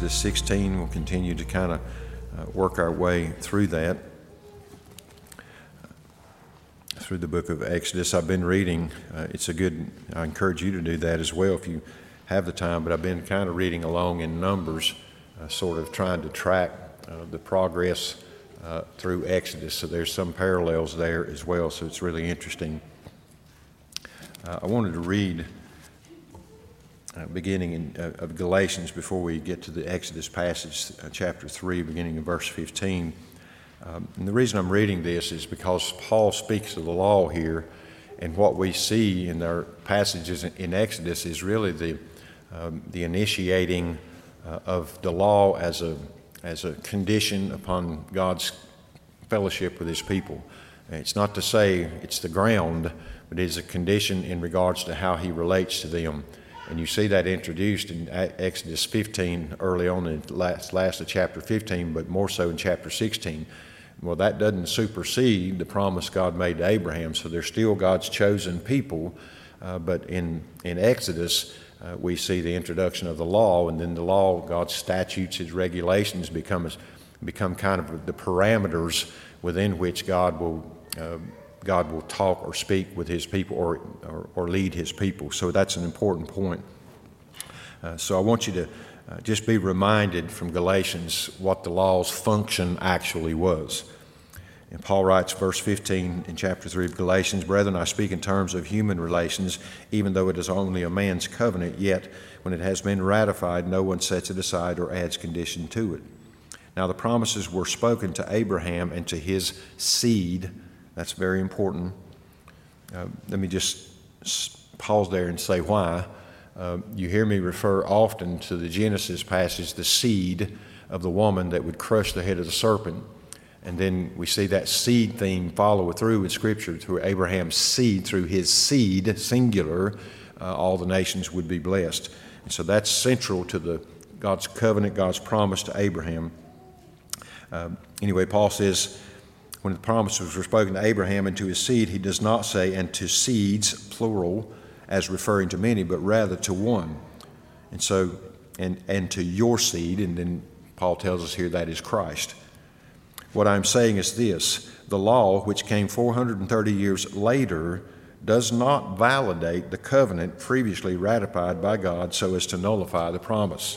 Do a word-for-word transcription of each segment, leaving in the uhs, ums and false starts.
Exodus sixteen. We'll continue to kind of uh, work our way through that, through the book of Exodus. I've been reading. Uh, it's a good, I encourage you to do that as well if you have the time, but I've been kind of reading along in Numbers, uh, sort of trying to track uh, the progress uh, through Exodus. So there's some parallels there as well, so it's really interesting. Uh, I wanted to read Uh, beginning in, uh, of Galatians before we get to the Exodus passage, uh, chapter three, beginning in verse fifteen. Um, and the reason I'm reading this is because Paul speaks of the law here, and what we see in our passages in, in Exodus is really the um, the initiating uh, of the law as a as a condition upon God's fellowship with His people. It's not to say it's the ground, but it is a condition in regards to how He relates to them. And you see that introduced in Exodus fifteen, early on in the last, last of chapter fifteen, but more so in chapter sixteen. Well, that doesn't supersede the promise God made to Abraham, so they're still God's chosen people. Uh, but in, in Exodus, uh, we see the introduction of the law, and then the law, God's statutes, His regulations become, become kind of the parameters within which God will uh, God will talk or speak with His people or, or, or lead His people. So that's an important point. Uh, so I want you to uh, just be reminded from Galatians what the law's function actually was. And Paul writes, verse fifteen in chapter three of Galatians, "Brethren, I speak in terms of human relations, even though it is only a man's covenant, yet when it has been ratified, no one sets it aside or adds condition to it. Now the promises were spoken to Abraham and to his seed." That's very important. Uh, let me just pause there and say why. Uh, you hear me refer often to the Genesis passage, the seed of the woman that would crush the head of the serpent. And then we see that seed theme follow through in Scripture, through Abraham's seed, through his seed, singular, uh, all the nations would be blessed. And so that's central to the God's covenant, God's promise to Abraham. Uh, anyway, Paul says, when the promises were spoken to Abraham and to his seed, he does not say, and to seeds, plural, as referring to many, but rather to one. And so, and, and to your seed, and then Paul tells us here that is Christ. What I'm saying is this: the law, which came four hundred thirty years later, does not validate the covenant previously ratified by God so as to nullify the promise.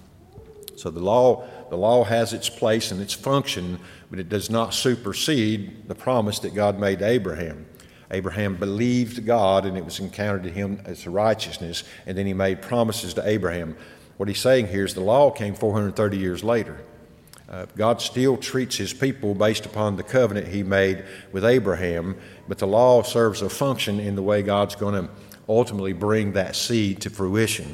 So the law, the law has its place and its function, but it does not supersede the promise that God made to Abraham. Abraham believed God, and it was encountered to him as righteousness, and then he made promises to Abraham. What he's saying here is the law came four hundred thirty years later. Uh, God still treats His people based upon the covenant He made with Abraham, but the law serves a function in the way God's going to ultimately bring that seed to fruition.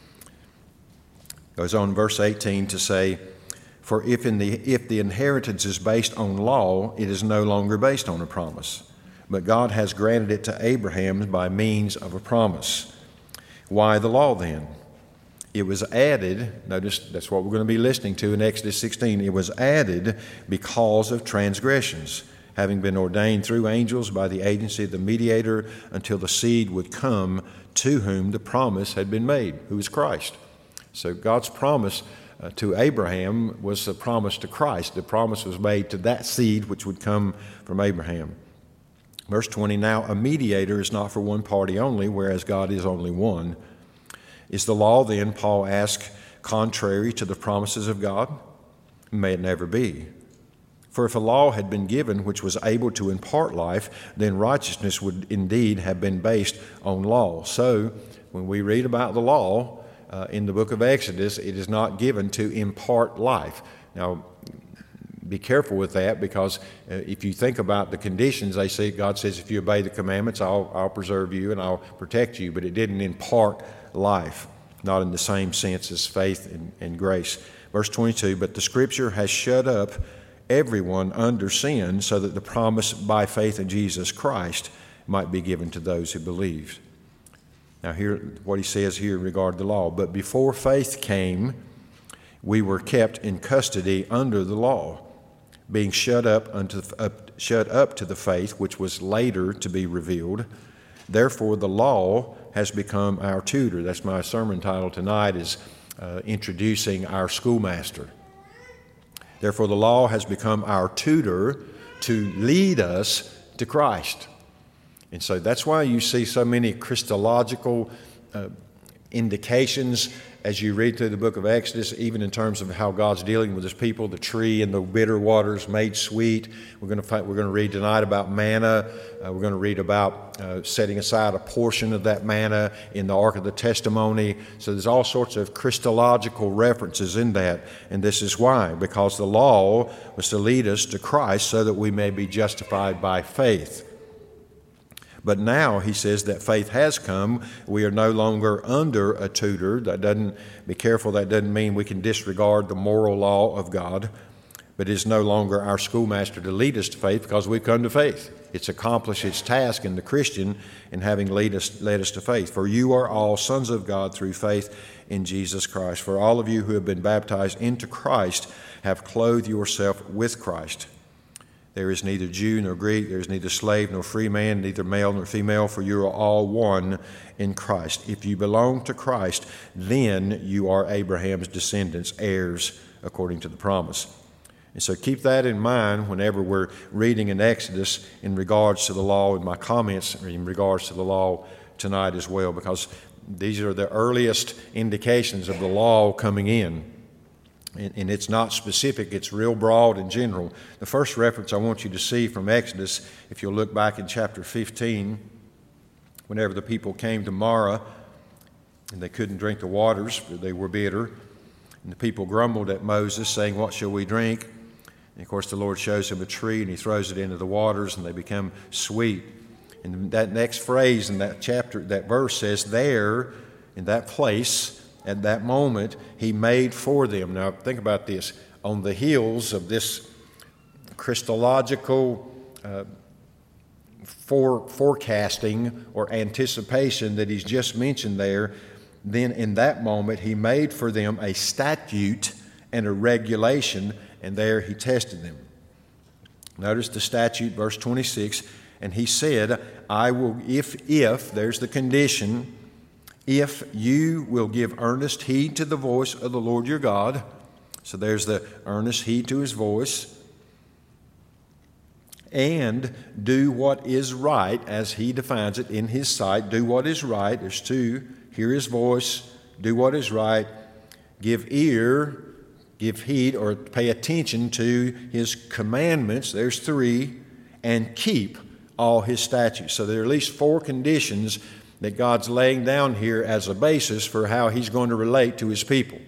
Goes on in verse eighteen to say, "For if in the if the inheritance is based on law, it is no longer based on a promise. But God has granted it to Abraham by means of a promise. Why the law then? It was added," notice that's what we're going to be listening to in Exodus sixteen, "it was added because of transgressions, having been ordained through angels by the agency of the mediator until the seed would come to whom the promise had been made," who is Christ. So God's promise uh, to Abraham was the promise to Christ. The promise was made to that seed which would come from Abraham. Verse twenty, "Now a mediator is not for one party only, whereas God is only one. Is the law then," Paul asks, "contrary to the promises of God? May it never be. For if a law had been given which was able to impart life, then righteousness would indeed have been based on law." So when we read about the law uh, in the book of Exodus, it is not given to impart life. Now, be careful with that, because uh, if you think about the conditions, they say, God says, if you obey the commandments, I'll, I'll preserve you and I'll protect you. But it didn't impart life, not in the same sense as faith and, and grace. Verse twenty-two, "But the Scripture has shut up everyone under sin, so that the promise by faith in Jesus Christ might be given to those who believed." Now here, what he says here in regard to the law: "But before faith came, we were kept in custody under the law, being shut up unto up, shut up to the faith which was later to be revealed. Therefore the law has become our tutor." That's my sermon title tonight, is uh, introducing our schoolmaster. Therefore, the law has become our tutor to lead us to Christ. And so that's why you see so many Christological uh, indications as you read through the book of Exodus, even in terms of how God's dealing with his people, the tree and the bitter waters made sweet. We're going to find, we're going to read tonight about manna. Uh, we're going to read about uh, setting aside a portion of that manna in the Ark of the Testimony. So there's all sorts of Christological references in that. And this is why, because the law was to lead us to Christ so that we may be justified by faith. But now he says that faith has come. We are no longer under a tutor. That doesn't, be careful, that doesn't mean we can disregard the moral law of God. But it is no longer our schoolmaster to lead us to faith because we've come to faith. It's accomplished its task in the Christian in having lead us, led us to faith. For you are all sons of God through faith in Jesus Christ. For all of you who have been baptized into Christ have clothed yourself with Christ. There is neither Jew nor Greek, there is neither slave nor free man, neither male nor female, for you are all one in Christ. If you belong to Christ, then you are Abraham's descendants, heirs according to the promise. And so keep that in mind whenever we're reading in Exodus in regards to the law, and my comments in regards to the law tonight as well, because these are the earliest indications of the law coming in. And it's not specific, it's real broad and general. The first reference I want you to see from Exodus, if you'll look back in chapter fifteen, whenever the people came to Marah and they couldn't drink the waters, for they were bitter, and the people grumbled at Moses, saying, "What shall we drink?" And of course the Lord shows him a tree and he throws it into the waters and they become sweet. And that next phrase in that chapter, that verse says, there, in that place, at that moment, he made for them. Now, think about this. On the heels of this Christological uh, for, forecasting or anticipation that he's just mentioned there, then in that moment, he made for them a statute and a regulation, and there he tested them. Notice the statute, verse twenty-six, and he said, I will, if, if, there's the condition, if you will give earnest heed to the voice of the Lord your God. So there's the earnest heed to his voice. And do what is right as he defines it in his sight. Do what is right. There's two. Hear his voice. Do what is right. Give ear, give heed, or pay attention to his commandments. There's three. And keep all his statutes. So there are at least four conditions that God's laying down here as a basis for how he's going to relate to his people.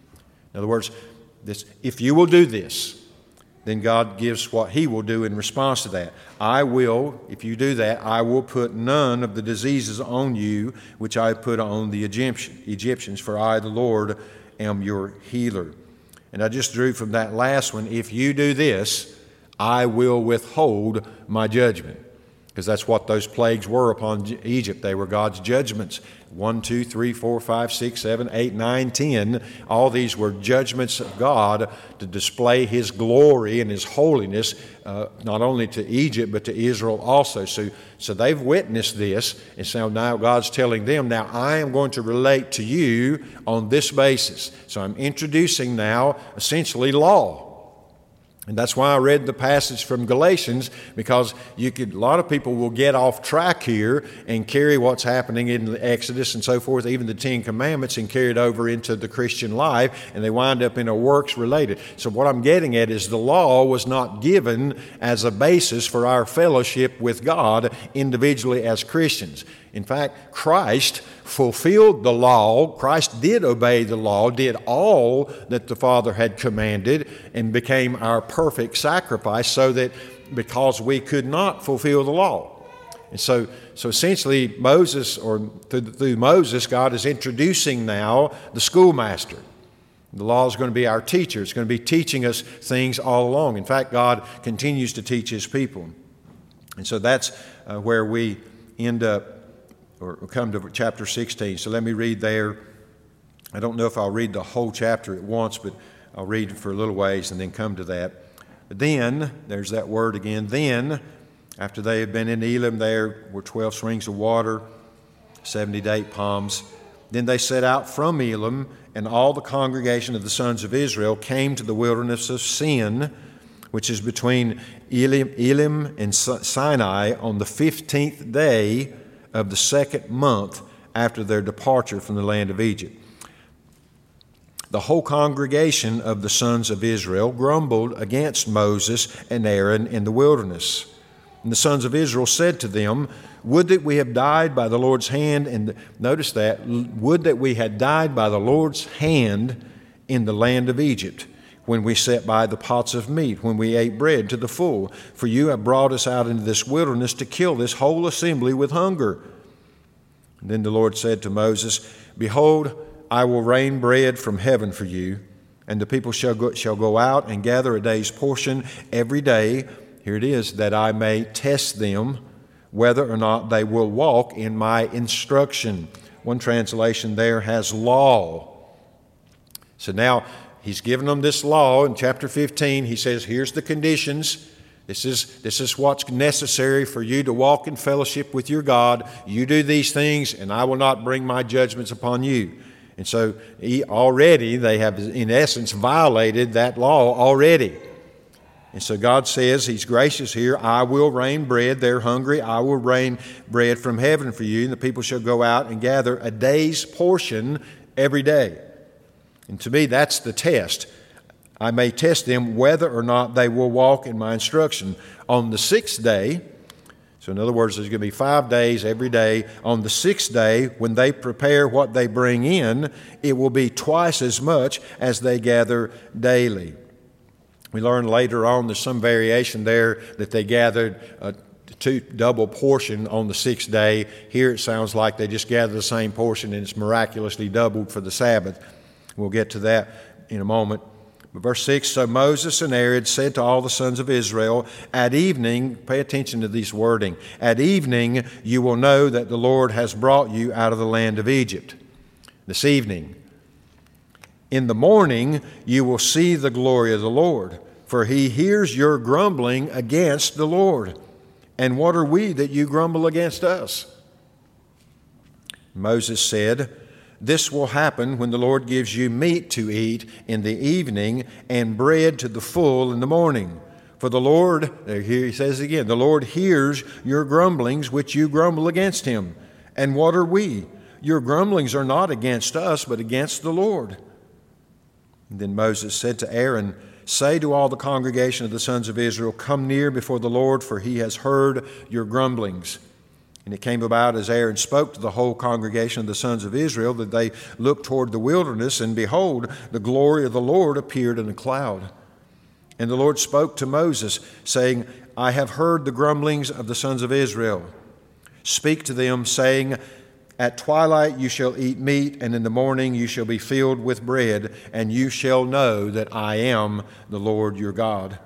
In other words, this, if you will do this, then God gives what he will do in response to that. I will, if you do that, I will put none of the diseases on you which I put on the Egyptian, Egyptians, for I, the Lord, am your healer. And I just drew from that last one, if you do this, I will withhold my judgment. Because that's what those plagues were upon Egypt. They were God's judgments. One, two, three, four, five, six, seven, eight, nine, ten. All these were judgments of God to display his glory and his holiness, uh, not only to Egypt, but to Israel also. So, so they've witnessed this, and so now God's telling them, now I am going to relate to you on this basis. So I'm introducing now essentially law. And that's why I read the passage from Galatians, because you could, a lot of people will get off track here and carry what's happening in Exodus and so forth, even the Ten Commandments, and carry it over into the Christian life, and they wind up in a works related. So what I'm getting at is the law was not given as a basis for our fellowship with God individually as Christians. In fact, Christ fulfilled the law. Christ did obey the law, did all that the Father had commanded, and became our perfect sacrifice so that because we could not fulfill the law. And so, so essentially Moses, or through, through Moses, God is introducing now the schoolmaster. The law is going to be our teacher. It's going to be teaching us things all along. In fact, God continues to teach his people. And so that's uh, where we end up, or come to chapter sixteen. So let me read there. I don't know if I'll read the whole chapter at once, but I'll read for a little ways and then come to that. Then, there's that word again, then, after they had been in Elim, there were twelve springs of water, seventy date palms. Then they set out from Elim and all the congregation of the sons of Israel came to the wilderness of Sin, which is between Elim, Elim and Sinai, on the fifteenth day of the second month after their departure from the land of Egypt. The whole congregation of the sons of Israel grumbled against Moses and Aaron in the wilderness. And the sons of Israel said to them, "Would that we have died by the Lord's hand," and notice that, "would that we had died by the Lord's hand in the land of Egypt, when we sat by the pots of meat, when we ate bread to the full. For you have brought us out into this wilderness to kill this whole assembly with hunger." And then the Lord said to Moses, "Behold, I will rain bread from heaven for you, and the people shall go, shall go out and gather a day's portion every day." Here it is, "that I may test them whether or not they will walk in my instruction." One translation there has law. So now he's given them this law in chapter fifteen. He says, here's the conditions. This is, this is what's necessary for you to walk in fellowship with your God. You do these things, and I will not bring my judgments upon you. And so he, already they have, in essence, violated that law already. And so God says, he's gracious here, "I will rain bread. They're hungry. I will rain bread from heaven for you, and the people shall go out and gather a day's portion every day." And to me, that's the test. "I may test them whether or not they will walk in my instruction." On the sixth day, so in other words, there's going to be five days every day. On the sixth day, when they prepare what they bring in, it will be twice as much as they gather daily. We learn later on there's some variation there that they gathered a two double portion on the sixth day. Here it sounds like they just gathered the same portion and it's miraculously doubled for the Sabbath. We'll get to that in a moment. But verse six, "So Moses and Aaron said to all the sons of Israel, at evening," pay attention to this wording, "at evening you will know that the Lord has brought you out of the land of Egypt." This evening. "In the morning you will see the glory of the Lord, for he hears your grumbling against the Lord. And what are we that you grumble against us?" Moses said, "This will happen when the Lord gives you meat to eat in the evening and bread to the full in the morning. For the Lord," here he says again, "the Lord hears your grumblings which you grumble against him. And what are we? Your grumblings are not against us, but against the Lord." And then Moses said to Aaron, "Say to all the congregation of the sons of Israel, come near before the Lord, for he has heard your grumblings." And it came about as Aaron spoke to the whole congregation of the sons of Israel that they looked toward the wilderness, and behold, the glory of the Lord appeared in a cloud. And the Lord spoke to Moses, saying, "I have heard the grumblings of the sons of Israel. Speak to them, saying, at twilight you shall eat meat, and in the morning you shall be filled with bread, and you shall know that I am the Lord your God."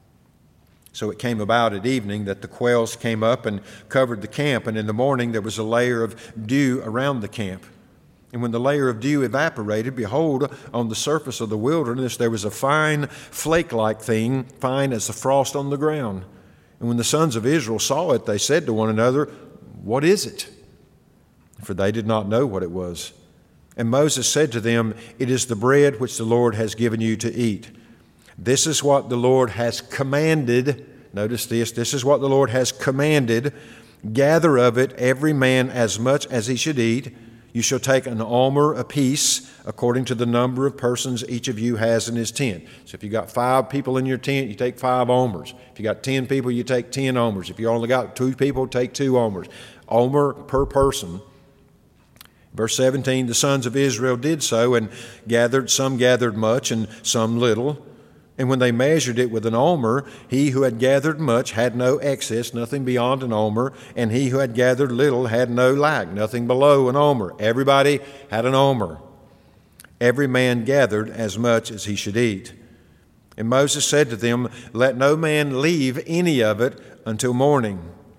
So it came about at evening that the quails came up and covered the camp, and in the morning there was a layer of dew around the camp. And when the layer of dew evaporated, behold, on the surface of the wilderness there was a fine flake-like thing, fine as the frost on the ground. And when the sons of Israel saw it, they said to one another, "What is it?" For they did not know what it was. And Moses said to them, "It is the bread which the Lord has given you to eat. This is what the Lord has commanded." Notice this. "This is what the Lord has commanded. Gather of it every man as much as he should eat. You shall take an omer apiece, according to the number of persons each of you has in his tent." So if you got five people in your tent, you take five omers. If you got ten people, you take ten omers. If you only got two people, take two omers. Omer per person. Verse seventeen, "The sons of Israel did so, and gathered, some gathered much, and some little. And when they measured it with an omer, he who had gathered much had no excess, nothing beyond an omer, and he who had gathered little had no lack, nothing below an omer." Everybody had an omer. "Every man gathered as much as he should eat. And Moses said to them, Let no man leave any of it until morning."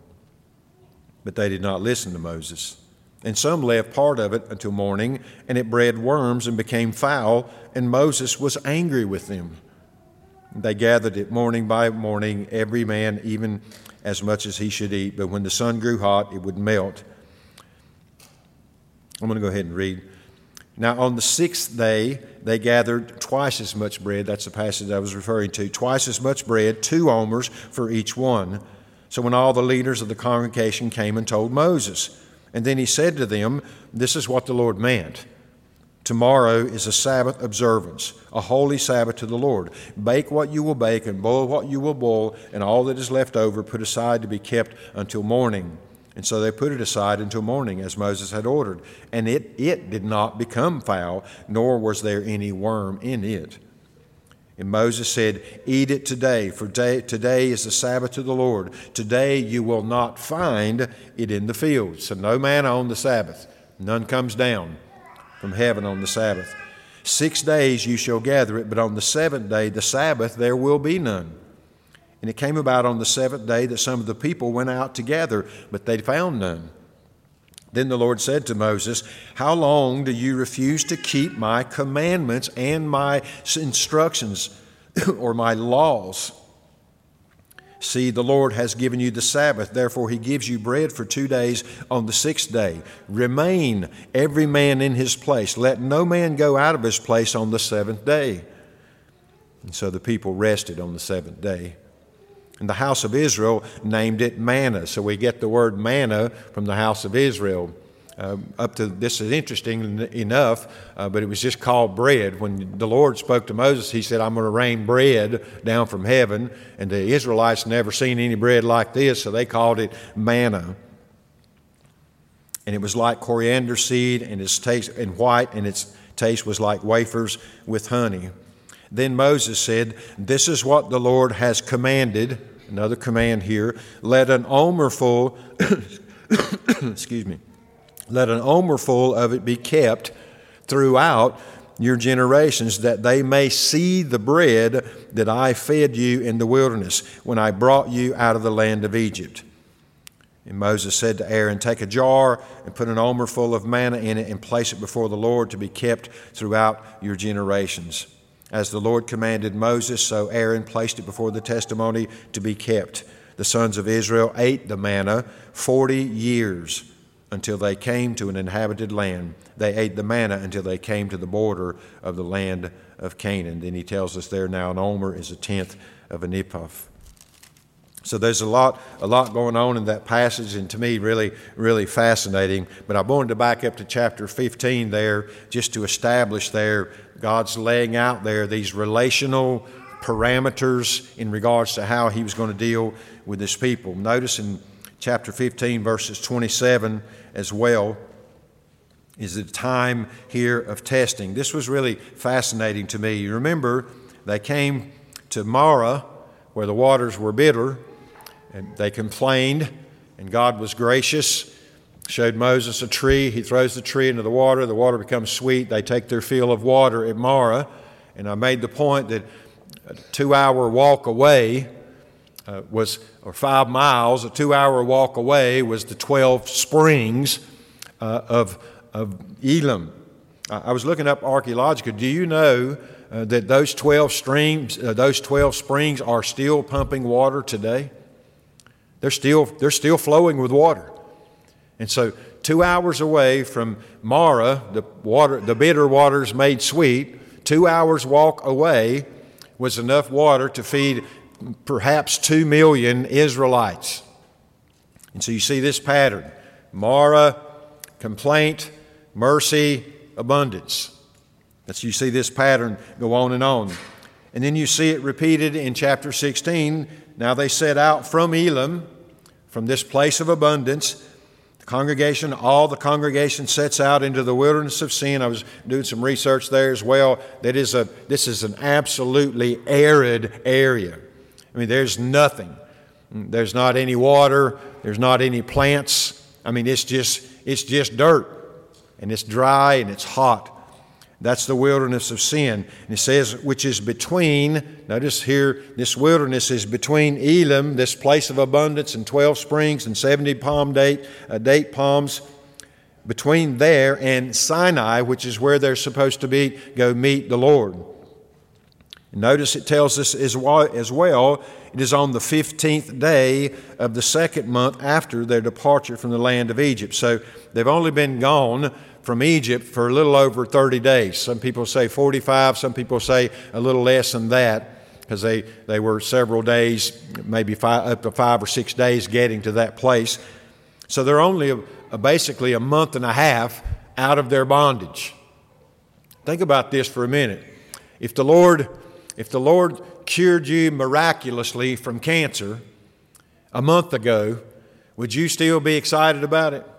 But they did not listen to Moses. And some left part of it until morning, and it bred worms and became foul, and Moses was angry with them. They gathered it morning by morning, every man even as much as he should eat. But when the sun grew hot, it would melt. I'm going to go ahead and read. Now on the sixth day, they gathered twice as much bread. That's the passage I was referring to. Twice as much bread, two omers for each one. So when all the leaders of the congregation came and told Moses, and then he said to them, this is what the Lord meant. Tomorrow is a Sabbath observance, a holy Sabbath to the Lord. Bake what you will bake and boil what you will boil, and all that is left over put aside to be kept until morning. And so they put it aside until morning, as Moses had ordered. And it, it did not become foul, nor was there any worm in it. And Moses said, eat it today, for day, today is the Sabbath to the Lord. Today you will not find it in the field. So no manna on the Sabbath. None comes down from heaven on the Sabbath. Six days you shall gather it, but on the seventh day, the Sabbath, there will be none. And it came about on the seventh day that some of the people went out to gather, but they found none. Then the Lord said to Moses, how long do you refuse to keep my commandments and my instructions or my laws? See, the Lord has given you the Sabbath. Therefore, he gives you bread for two days on the sixth day. Remain every man in his place. Let no man go out of his place on the seventh day. And so the people rested on the seventh day. And the house of Israel named it manna. So we get the word manna from the house of Israel. Uh, up to this is interesting enough, uh, but it was just called bread. When the Lord spoke to Moses, he said, I'm going to rain bread down from heaven. And the Israelites never seen any bread like this, so they called it manna. And it was like coriander seed, and its taste and white, and its taste was like wafers with honey. Then Moses said, this is what the Lord has commanded. Another command here. Let an omer full, excuse me, let an omer full of it be kept throughout your generations, that they may see the bread that I fed you in the wilderness when I brought you out of the land of Egypt. And Moses said to Aaron, take a jar and put an omer full of manna in it and place it before the Lord to be kept throughout your generations. As the Lord commanded Moses, so Aaron placed it before the testimony to be kept. The sons of Israel ate the manna forty years until they came to an inhabited land. They ate the manna until they came to the border of the land of Canaan. Then he tells us there now an omer is a tenth of an ephah. So there's a lot, a lot going on in that passage, and to me, really, really fascinating. But I wanted to back up to chapter fifteen there, just to establish there God's laying out there these relational parameters in regards to how he was going to deal with his people. Notice in chapter fifteen, verses twenty-seven as well, is the time here of testing. This was really fascinating to me. You remember, they came to Marah, where the waters were bitter, and they complained, and God was gracious, showed Moses a tree. He throws the tree into the water. The water becomes sweet. They take their fill of water at Marah. And I made the point that a two-hour walk away uh, was, or five miles, a two-hour walk away was the twelve springs uh, of, of Elim. I was looking up archaeologically. Do you know uh, that those twelve streams, uh, those twelve springs are still pumping water today? They're still, they're still flowing with water. And so two hours away from Marah, the water, the bitter waters made sweet, two hours walk away was enough water to feed perhaps two million Israelites. And so you see this pattern: Marah, complaint, mercy, abundance. That's, you see this pattern go on and on. And then you see it repeated in chapter sixteen. Now they set out from Elim, from this place of abundance. The congregation, all the congregation sets out into the wilderness of sin. I was doing some research there as well. That is a, this is an absolutely arid area. I mean, there's nothing. There's not any water. There's not any plants. I mean, it's just, it's just dirt. And it's dry and it's hot. That's the wilderness of sin. And it says, which is between, notice here, this wilderness is between Elim, this place of abundance, and twelve springs and seventy palm date, uh, date palms, between there and Sinai, which is where they're supposed to be, go meet the Lord. And notice it tells us as well, as well, it is on the fifteenth day of the second month after their departure from the land of Egypt. So they've only been gone from Egypt for a little over thirty days. Some people say forty-five, some people say a little less than that, because they, they were several days, maybe five, up to five or six days getting to that place. So they're only a, a, basically a month and a half out of their bondage. Think about this for a minute. If the Lord, if the Lord cured you miraculously from cancer a month ago, would you still be excited about it?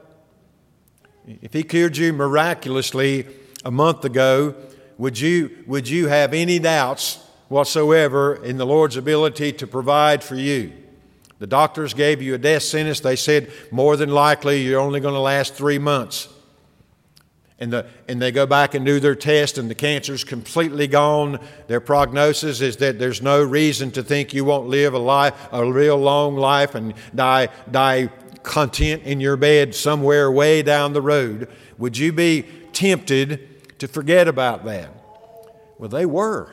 If He cured you miraculously a month ago, would you, would you have any doubts whatsoever in the Lord's ability to provide for you? The doctors gave you a death sentence. They said more than likely you're only going to last three months. And, the, and they go back and do their test, and the cancer's completely gone. Their prognosis is that there's no reason to think you won't live a life, a real long life, and die, die content in your bed somewhere way down the road. Would you be tempted to forget about that? Well, they were.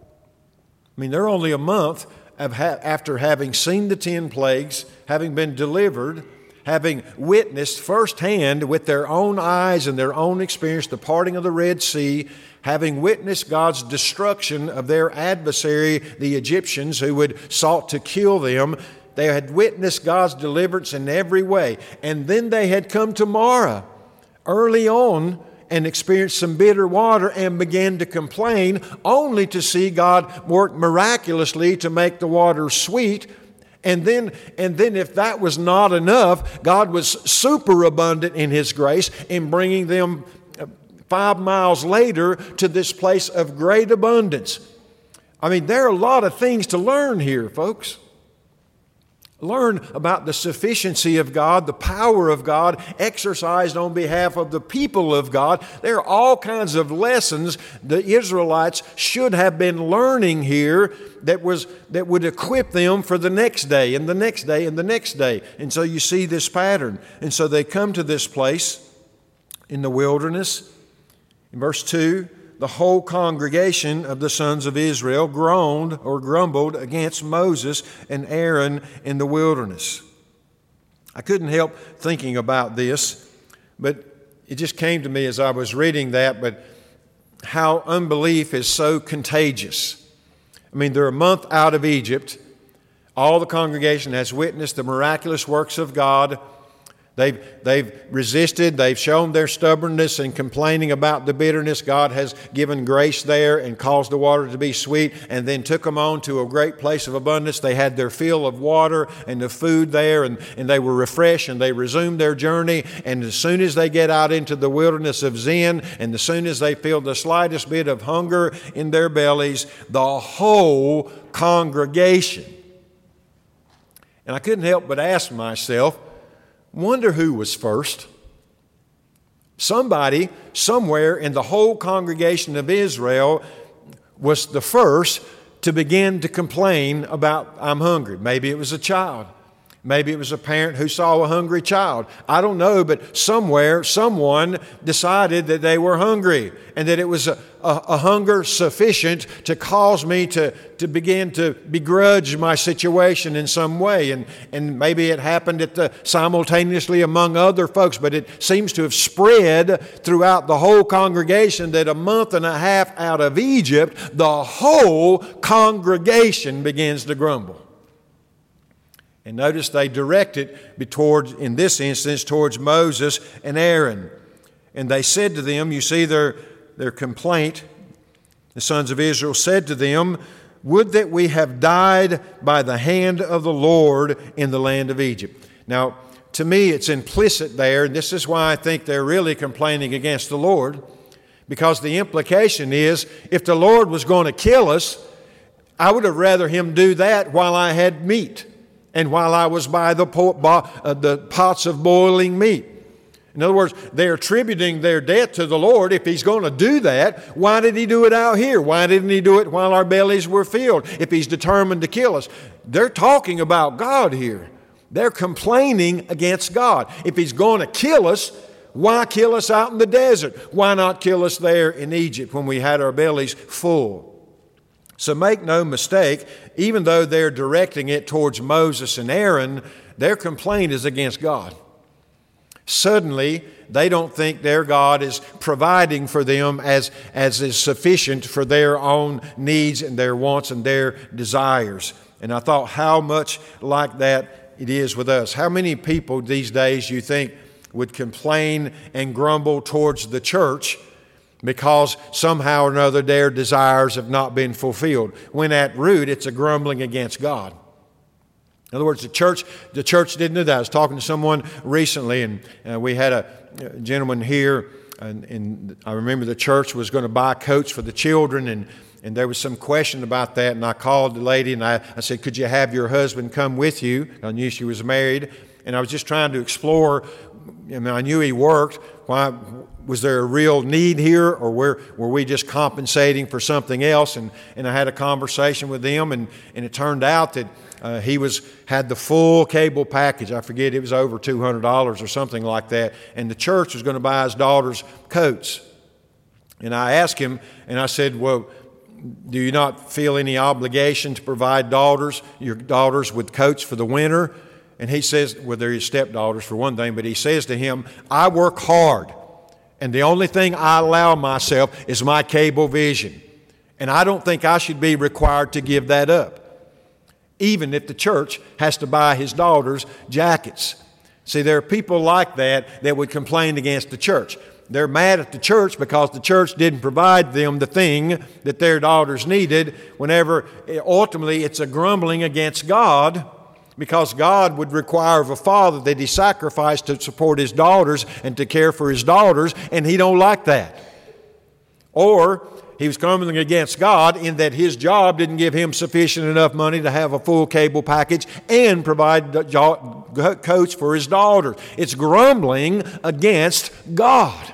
I mean, they're only a month of ha- after having seen the ten plagues, having been delivered, having witnessed firsthand with their own eyes and their own experience the parting of the Red Sea, having witnessed God's destruction of their adversary, the Egyptians, who would sought to kill them. They had witnessed God's deliverance in every way. And then they had come to Marah early on and experienced some bitter water and began to complain, only to see God work miraculously to make the water sweet. And then, and then if that was not enough, God was super abundant in His grace in bringing them five miles later to this place of great abundance. I mean, there are a lot of things to learn here, folks. Learn about the sufficiency of God, the power of God exercised on behalf of the people of God. There are all kinds of lessons the Israelites should have been learning here that was that would equip them for the next day and the next day and the next day. And so you see this pattern. And so they come to this place in the wilderness. In verse two, the whole congregation of the sons of Israel groaned or grumbled against Moses and Aaron in the wilderness. I couldn't help thinking about this, but it just came to me as I was reading that, but how unbelief is so contagious. I mean, they're a month out of Egypt. All the congregation has witnessed the miraculous works of God. They've, they've resisted, they've shown their stubbornness and complaining about the bitterness. God has given grace there and caused the water to be sweet, and then took them on to a great place of abundance. They had their fill of water and the food there, and, and they were refreshed, and they resumed their journey. And as soon as they get out into the wilderness of Zin, and as soon as they feel the slightest bit of hunger in their bellies, the whole congregation. And I couldn't help but ask myself, wonder who was first? Somebody, somewhere in the whole congregation of Israel was the first to begin to complain about, I'm hungry. Maybe it was a child. Maybe it was a parent who saw a hungry child. I don't know, but somewhere, someone decided that they were hungry and that it was a, a, a hunger sufficient to cause me to, to begin to begrudge my situation in some way. And, and maybe it happened at the, simultaneously among other folks, but it seems to have spread throughout the whole congregation that a month and a half out of Egypt, the whole congregation begins to grumble. And notice they direct it towards, in this instance, towards Moses and Aaron. And they said to them, you see their, their complaint, the sons of Israel said to them, would that we have died by the hand of the Lord in the land of Egypt. Now, to me, it's implicit there, and this is why I think they're really complaining against the Lord, because the implication is, if the Lord was going to kill us, I would have rather Him do that while I had meat. And while I was by the, po- bo- uh, the pots of boiling meat. In other words, they're attributing their debt to the Lord. If He's going to do that, why did He do it out here? Why didn't He do it while our bellies were filled? If He's determined to kill us. They're talking about God here. They're complaining against God. If He's going to kill us, why kill us out in the desert? Why not kill us there in Egypt when we had our bellies full? So make no mistake, even though they're directing it towards Moses and Aaron, their complaint is against God. Suddenly, they don't think their God is providing for them as, as is sufficient for their own needs and their wants and their desires. And I thought how much like that it is with us. How many people these days you think would complain and grumble towards the church because somehow or another their desires have not been fulfilled, when at root it's a grumbling against God? In other words, the church, the church didn't do that. I was talking to someone recently, and uh, we had a, a gentleman here, and, and I remember the church was going to buy coats for the children, and, and there was some question about that, and I called the lady, and I, I said, could you have your husband come with you? I knew she was married, and I was just trying to explore. I mean, I knew he worked. Why was there a real need here, or were, were we just compensating for something else? And, and I had a conversation with them, and, and it turned out that Uh, he was had the full cable package. I forget, it was over two hundred dollars or something like that. And the church was going to buy his daughter's coats. And I asked him, and I said, well, do you not feel any obligation to provide daughters, your daughters with coats for the winter? And he says, well, they're his stepdaughters for one thing, but he says to him, I work hard, and the only thing I allow myself is my cable vision. And I don't think I should be required to give that up, even if the church has to buy his daughters jackets. See, there are people like that that would complain against the church. They're mad at the church because the church didn't provide them the thing that their daughters needed, whenever ultimately it's a grumbling against God, because God would require of a father that he sacrifice to support his daughters and to care for his daughters, and he don't like that. Or he was grumbling against God in that his job didn't give him sufficient enough money to have a full cable package and provide coats for his daughters. It's grumbling against God.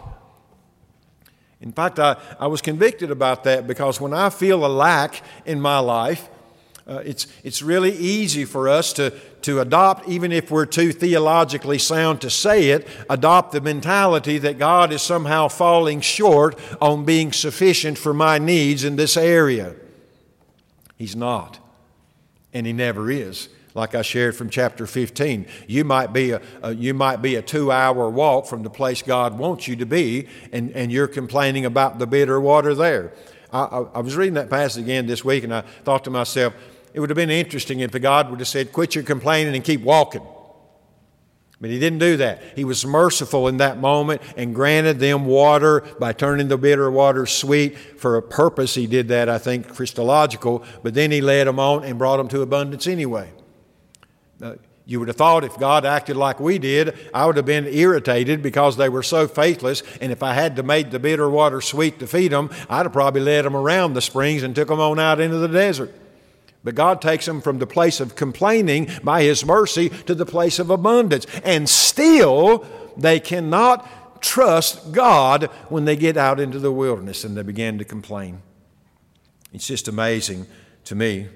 In fact, I, I was convicted about that, because when I feel a lack in my life, uh, it's, it's really easy for us to, to adopt, even if we're too theologically sound to say it, adopt the mentality that God is somehow falling short on being sufficient for my needs in this area. He's not, and he never is. Like I shared from chapter fifteen, you might be a, a you might be a two-hour walk from the place God wants you to be, and, and you're complaining about the bitter water there. I, I, I was reading that passage again this week, and I thought to myself, it would have been interesting if God would have said, quit your complaining and keep walking. But he didn't do that. He was merciful in that moment and granted them water by turning the bitter water sweet. For a purpose he did that, I think, Christological. But then he led them on and brought them to abundance anyway. Uh, you would have thought if God acted like we did, I would have been irritated because they were so faithless. And if I had to make the bitter water sweet to feed them, I'd have probably led them around the springs and took them on out into the desert. But God takes them from the place of complaining by his mercy to the place of abundance. And still, they cannot trust God when they get out into the wilderness and they begin to complain. It's just amazing to me.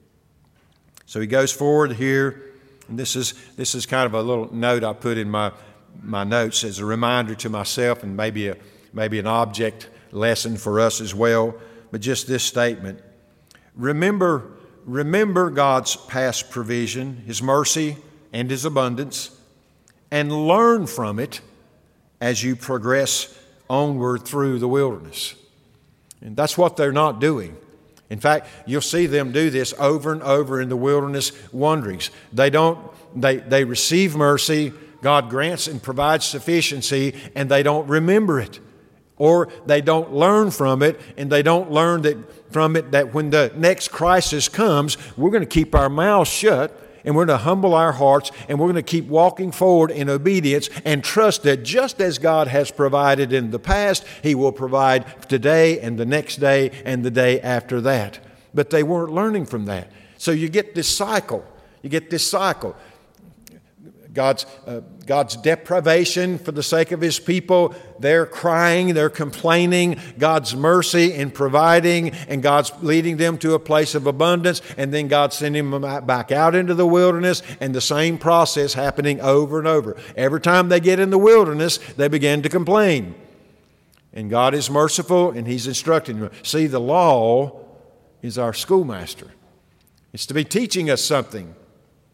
So he goes forward here, and this is this is kind of a little note I put in my my notes as a reminder to myself, and maybe a maybe an object lesson for us as well. But just this statement: remember. Remember God's past provision, his mercy and his abundance, and learn from it as you progress onward through the wilderness. And that's what they're not doing. In fact, you'll see them do this over and over in the wilderness wanderings. They don't, they, they receive mercy, God grants and provides sufficiency, and they don't remember it. Or they don't learn from it, and they don't learn that from it that when the next crisis comes, we're going to keep our mouths shut, and we're going to humble our hearts, and we're going to keep walking forward in obedience and trust that just as God has provided in the past, he will provide today and the next day and the day after that. But they weren't learning from that. So you get this cycle. You get this cycle. God's, uh, God's deprivation for the sake of his people. They're crying, they're complaining. God's mercy in providing, and God's leading them to a place of abundance. And then God sending them back out into the wilderness, and the same process happening over and over. Every time they get in the wilderness, they begin to complain. And God is merciful, and he's instructing them. See, the law is our schoolmaster. It's to be teaching us something.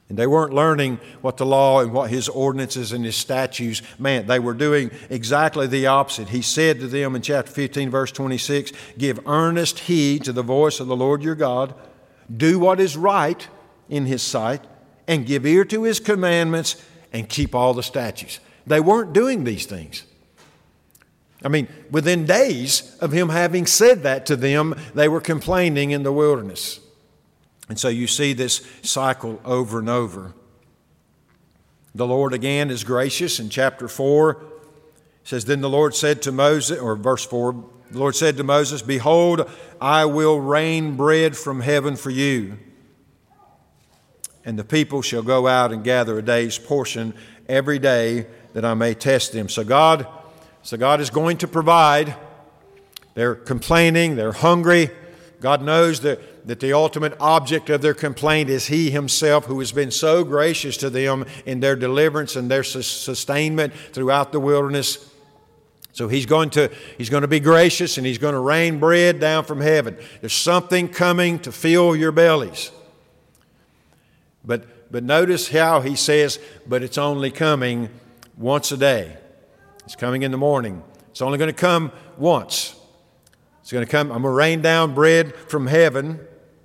And they weren't learning what the law and what His ordinances and His statutes meant. They were doing exactly the opposite. He said to them in chapter fifteen, verse twenty-six, "Give earnest heed to the voice of the Lord your God. Do what is right in His sight, and give ear to His commandments, and keep all the statutes." They weren't doing these things. I mean, within days of Him having said that to them, they were complaining in the wilderness. And so you see this cycle over and over. The Lord again is gracious. In chapter four, it says, "Then the Lord said to Moses," or verse four, the Lord said to Moses, "Behold, I will rain bread from heaven for you, and the people shall go out and gather a day's portion every day, that I may test them." So God, so God is going to provide. They're complaining, they're hungry. God knows that that the ultimate object of their complaint is He Himself, who has been so gracious to them in their deliverance and their sustainment throughout the wilderness. So He's going to, He's going to be gracious, and He's going to rain bread down from heaven. There's something coming to fill your bellies. But, but notice how He says, but it's only coming once a day. It's coming in the morning. It's only going to come once. It's going to come, I'm going to rain down bread from heaven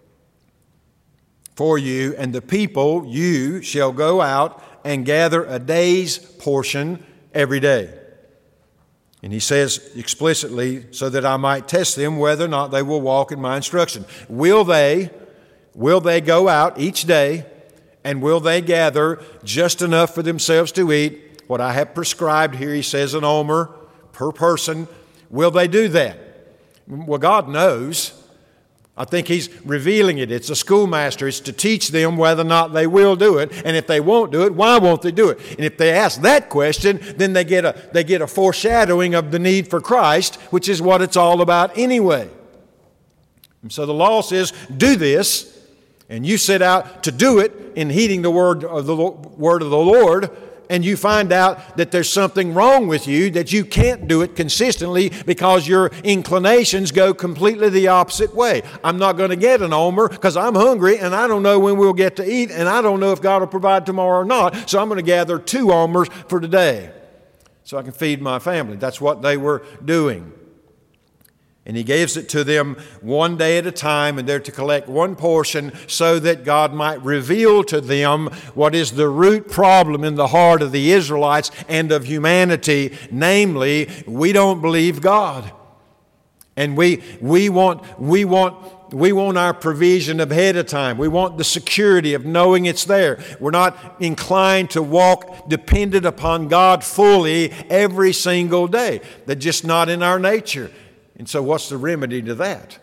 for you, and the people, you, shall go out and gather a day's portion every day. And He says explicitly, so that I might test them whether or not they will walk in my instruction. Will they, will they go out each day, and will they gather just enough for themselves to eat? What I have prescribed here, He says, an omer per person. Will they do that? Well, God knows. I think He's revealing it. It's a schoolmaster. It's to teach them whether or not they will do it. And if they won't do it, why won't they do it? And if they ask that question, then they get a, they get a foreshadowing of the need for Christ, which is what it's all about anyway. And so the law says, do this, and you set out to do it in heeding the word of the word of the Lord, and you find out that there's something wrong with you, that you can't do it consistently because your inclinations go completely the opposite way. I'm not going to get an omer because I'm hungry and I don't know when we'll get to eat, and I don't know if God will provide tomorrow or not, so I'm going to gather two omers for today so I can feed my family. That's what they were doing. And He gives it to them one day at a time, and they're to collect one portion so that God might reveal to them what is the root problem in the heart of the Israelites and of humanity. Namely, we don't believe God. And we, we want, we want, we want our provision ahead of time. We want the security of knowing it's there. We're not inclined to walk dependent upon God fully every single day. That's just not in our nature. And so what's the remedy to that?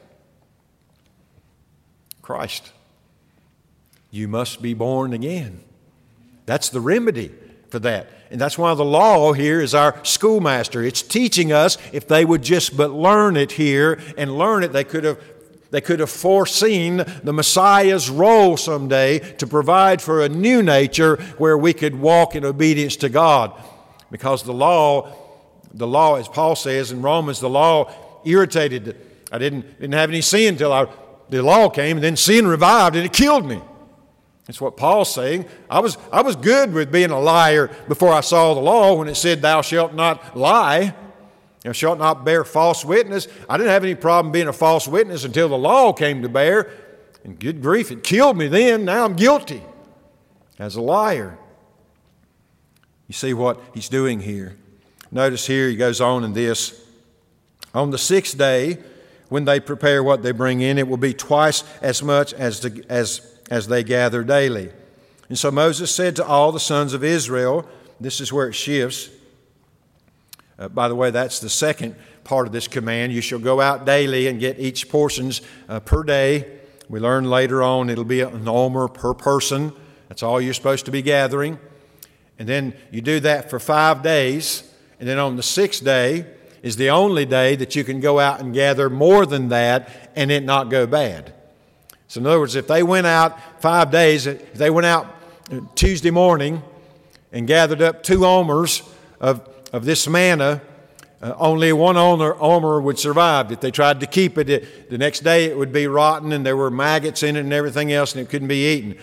Christ. You must be born again. That's the remedy for that. And that's why the law here is our schoolmaster. It's teaching us, if they would just but learn it here and learn it, they could have they could have foreseen the Messiah's role someday to provide for a new nature where we could walk in obedience to God. Because the law, the law, as Paul says in Romans, the law irritated. I didn't, didn't have any sin until I, the law came, and then sin revived and it killed me. That's what Paul's saying. I was, I was good with being a liar before I saw the law when it said, thou shalt not lie, thou shalt not bear false witness. I didn't have any problem being a false witness until the law came to bear. And good grief, it killed me then. Now I'm guilty as a liar. You see what he's doing here. Notice here he goes on in this. On the sixth day, when they prepare what they bring in, it will be twice as much as, the, as, as they gather daily. And so Moses said to all the sons of Israel, this is where it shifts. Uh, by the way, that's the second part of this command. You shall go out daily and get each portions uh, per day. We learn later on it'll be an omer per person. That's all you're supposed to be gathering. And then you do that for five days. And then on the sixth day is the only day that you can go out and gather more than that and it not go bad. So in other words, if they went out five days, if they went out Tuesday morning and gathered up two omers of, of this manna, uh, only one omer, omer would survive. If they tried to keep it, it, the next day it would be rotten and there were maggots in it and everything else and it couldn't be eaten.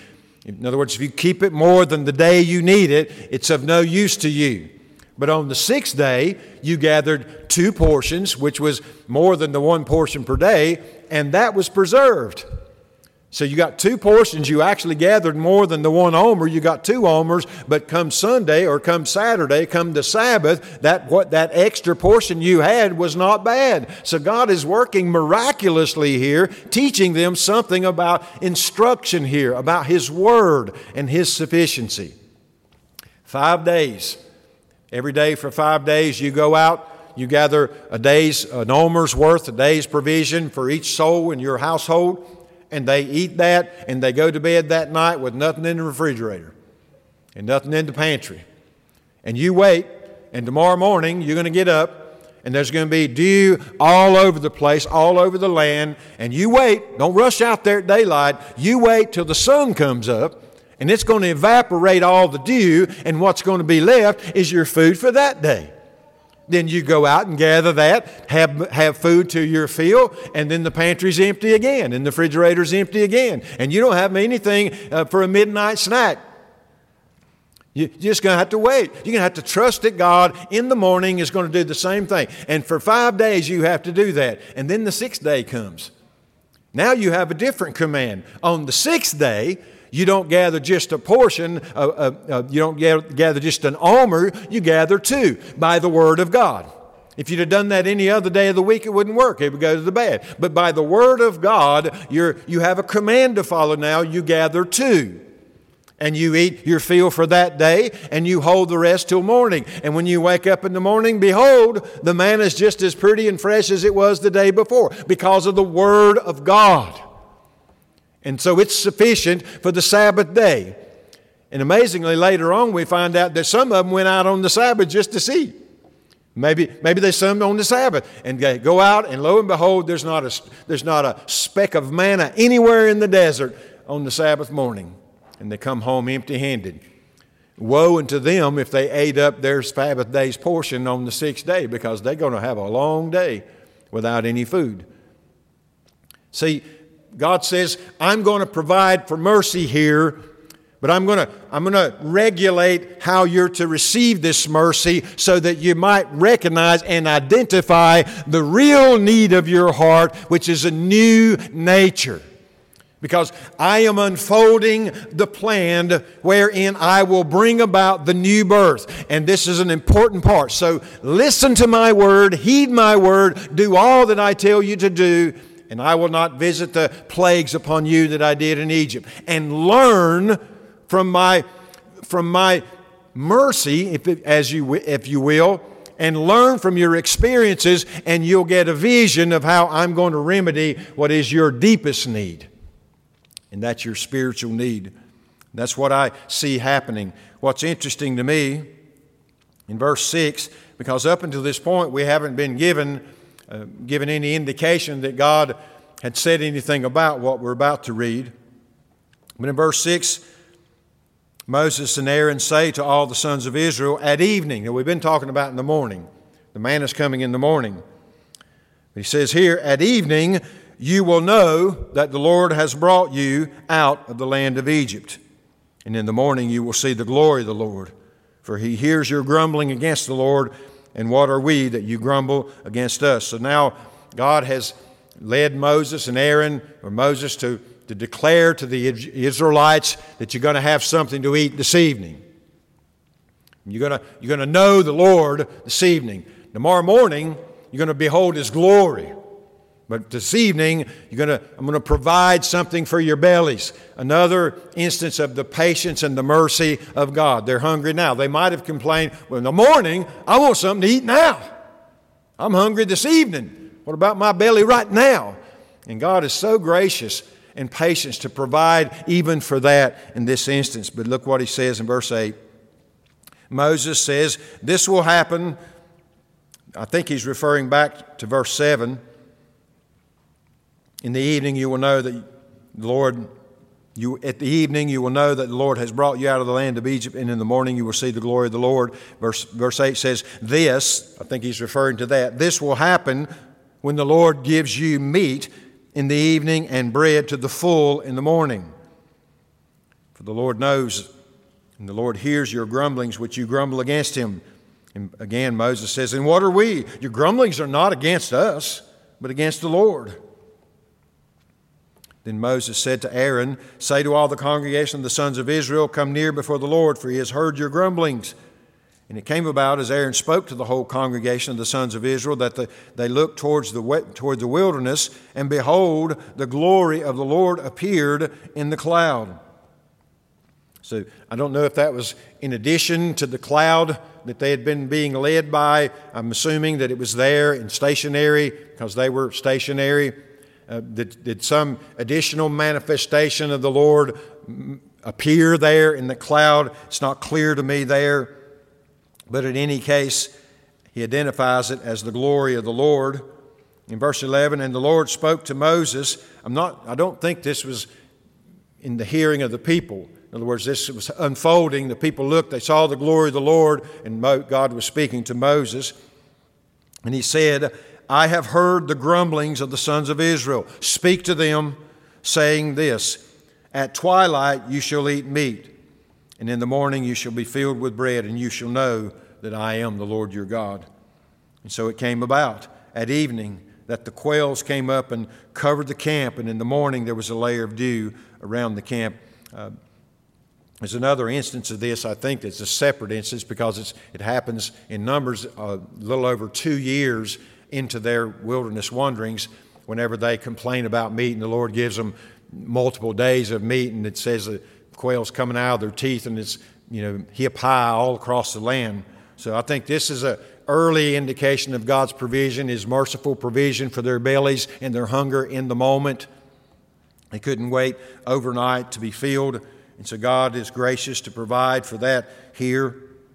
In other words, if you keep it more than the day you need it, it's of no use to you. But on the sixth day, you gathered two portions, which was more than the one portion per day, and that was preserved. So you got two portions. You actually gathered more than the one omer. You got two omers, but come Sunday or come Saturday, come the Sabbath, that what that extra portion you had was not bad. So God is working miraculously here, teaching them something about instruction here, about His Word and His sufficiency. Five days. Every day for five days you go out, you gather a day's, an omer's worth, a day's provision for each soul in your household. And they eat that, and they go to bed that night with nothing in the refrigerator and nothing in the pantry. And you wait, and tomorrow morning you're going to get up, and there's going to be dew all over the place, all over the land. And you wait. Don't rush out there at daylight. You wait till the sun comes up, and it's going to evaporate all the dew, and what's going to be left is your food for that day. Then you go out and gather that, have, have food to your fill, and then the pantry's empty again, and the refrigerator's empty again. And you don't have anything uh, for a midnight snack. You're just going to have to wait. You're going to have to trust that God in the morning is going to do the same thing. And for five days you have to do that. And then the sixth day comes. Now you have a different command. On the sixth day, you don't gather just a portion, uh, uh, uh, you don't gather, gather just an omer, you gather two by the Word of God. If you'd have done that any other day of the week, it wouldn't work. It would go to the bad. But by the Word of God, you're, you have a command to follow now. You gather two. And you eat your fill for that day, and you hold the rest till morning. And when you wake up in the morning, behold, the manna is just as pretty and fresh as it was the day before because of the Word of God. And so it's sufficient for the Sabbath day. And amazingly, later on, we find out that some of them went out on the Sabbath just to see. Maybe, maybe they summed on the Sabbath and go out, and lo and behold, there's not a, there's not a speck of manna anywhere in the desert on the Sabbath morning. And they come home empty-handed. Woe unto them if they ate up their Sabbath day's portion on the sixth day, because they're going to have a long day without any food. See, God says, I'm going to provide for mercy here, but I'm going to, I'm going to regulate how you're to receive this mercy so that you might recognize and identify the real need of your heart, which is a new nature. Because I am unfolding the plan wherein I will bring about the new birth. And this is an important part. So listen to my word, heed my word, do all that I tell you to do, and I will not visit the plagues upon you that I did in Egypt. And learn from my, from my mercy, if it, as you, if you will, and learn from your experiences, and you'll get a vision of how I'm going to remedy what is your deepest need. And that's your spiritual need. That's what I see happening. What's interesting to me in verse six, because up until this point we haven't been given uh, given any indication that God had said anything about what we're about to read. But in verse six, Moses and Aaron say to all the sons of Israel at evening. Now we've been talking about in the morning. The manna is coming in the morning. He says here, at evening you will know that the Lord has brought you out of the land of Egypt. And in the morning you will see the glory of the Lord. For he hears your grumbling against the Lord, and what are we that you grumble against us? So now God has led Moses and Aaron, or Moses, to, to declare to the Israelites that you're going to have something to eat this evening. You're going to, you're going to know the Lord this evening. Tomorrow morning, you're going to behold His glory. But this evening, you're going to, I'm going to provide something for your bellies. Another instance of the patience and the mercy of God. They're hungry now. They might have complained, well, in the morning, I want something to eat now. I'm hungry this evening. What about my belly right now? And God is so gracious and patient to provide even for that in this instance. But look what He says in verse eight. Moses says, this will happen. I think he's referring back to verse seven. In the evening you will know that the Lord, you, at the evening you will know that the Lord has brought you out of the land of Egypt, and in the morning you will see the glory of the Lord. Verse, verse eight says, this, I think he's referring to that, this will happen when the Lord gives you meat in the evening and bread to the full in the morning. For the Lord knows, and the Lord hears your grumblings, which you grumble against him. And again, Moses says, and what are we? Your grumblings are not against us, but against the Lord. Then Moses said to Aaron, say to all the congregation of the sons of Israel, come near before the Lord, for he has heard your grumblings. And it came about, as Aaron spoke to the whole congregation of the sons of Israel, that the, they looked towards the, toward the wilderness, and behold, the glory of the Lord appeared in the cloud. So I don't know if that was in addition to the cloud that they had been being led by. I'm assuming that it was there and stationary because they were stationary. Uh, did, did some additional manifestation of the Lord appear there in the cloud? It's not clear to me there. But in any case, he identifies it as the glory of the Lord. In verse eleven, and the Lord spoke to Moses. I'm not, I don't think this was in the hearing of the people. In other words, this was unfolding. The people looked, they saw the glory of the Lord, and God was speaking to Moses. And he said, I have heard the grumblings of the sons of Israel. Speak to them, saying this, at twilight you shall eat meat, and in the morning you shall be filled with bread, and you shall know that I am the Lord your God. And so it came about at evening that the quails came up and covered the camp, and in the morning there was a layer of dew around the camp. Uh, There's another instance of this, I think, that's a separate instance because it's, it happens in Numbers a little over two years into their wilderness wanderings whenever they complain about meat, and the Lord gives them multiple days of meat, and it says the quail's coming out of their teeth, and it's, you know, hip high all across the land. So I think this is an early indication of God's provision, His merciful provision for their bellies and their hunger in the moment. They couldn't wait overnight to be filled. And so God is gracious to provide for that here.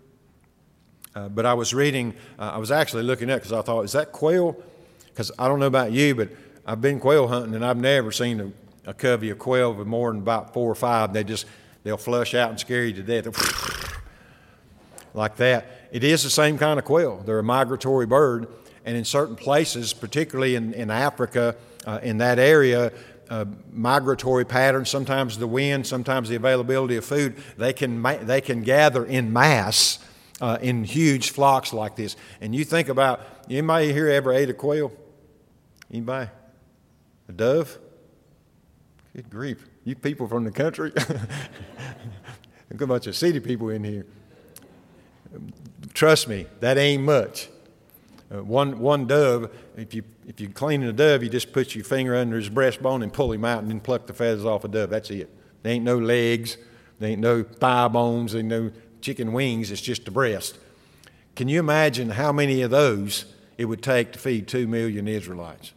Uh, but I was reading, uh, I was actually looking at it because I thought, is that quail? Because I don't know about you, but I've been quail hunting and I've never seen a, a covey of quail with more than about four or five. They just, they'll flush out and scare you to death. Like that. It is the same kind of quail. They're a migratory bird. And in certain places, particularly in, in Africa, uh, in that area, Uh, migratory patterns, sometimes the wind, sometimes the availability of food, they can ma- they can gather in mass uh, in huge flocks like this. And you think about, anybody here ever ate a quail? Anybody? A dove? Good grief. You people from the country? Look a bunch of city people in here. Trust me, that ain't much. Uh, one one dove, if you if you clean a dove, you just put your finger under his breastbone and pull him out and then pluck the feathers off a dove. That's it. There ain't no legs, there ain't no thigh bones, there ain't no chicken wings. It's just the breast. Can you imagine how many of those it would take to feed two million Israelites?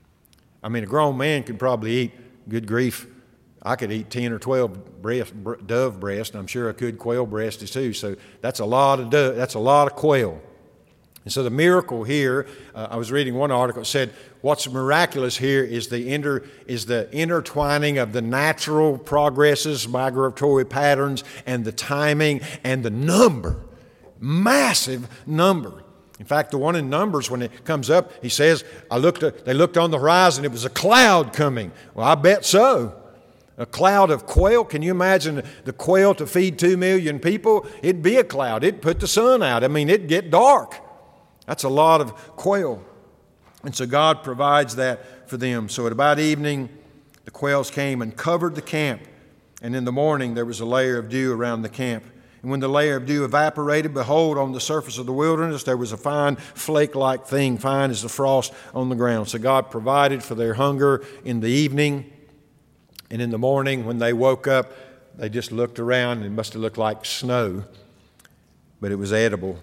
I mean, a grown man could probably eat, good grief, I could eat ten or twelve breast, dove breasts, and I'm sure I could quail breasts too. So that's a lot of dove, that's a lot of quail. And so the miracle here, uh, I was reading one article, it said, what's miraculous here is the inter, is the intertwining of the natural progresses, migratory patterns, and the timing and the number, massive number. In fact, the one in Numbers, when it comes up, he says, I looked. At, they looked on the horizon, it was a cloud coming. Well, I bet so. A cloud of quail. Can you imagine the quail to feed two million people? It'd be a cloud. It'd put the sun out. I mean, it'd get dark. That's a lot of quail. And so God provides that for them. So at about evening, the quails came and covered the camp. And in the morning, there was a layer of dew around the camp. And when the layer of dew evaporated, behold, on the surface of the wilderness, there was a fine flake-like thing, fine as the frost on the ground. So God provided for their hunger in the evening. And in the morning, when they woke up, they just looked around, and it must have looked like snow, but it was edible.